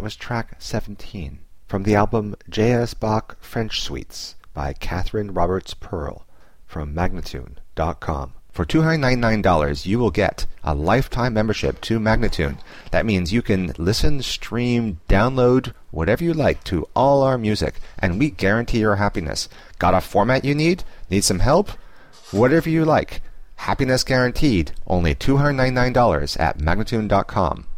That was track 17 from the album J.S. Bach French Suites by Catherine Roberts Pearl from Magnatune.com. For $299, you will get a lifetime membership to Magnatune. That means you can listen, stream, download, whatever you like to all our music, and we guarantee your happiness. Got a format you need? Need some help? Whatever you like. Happiness guaranteed. Only $299 at Magnatune.com.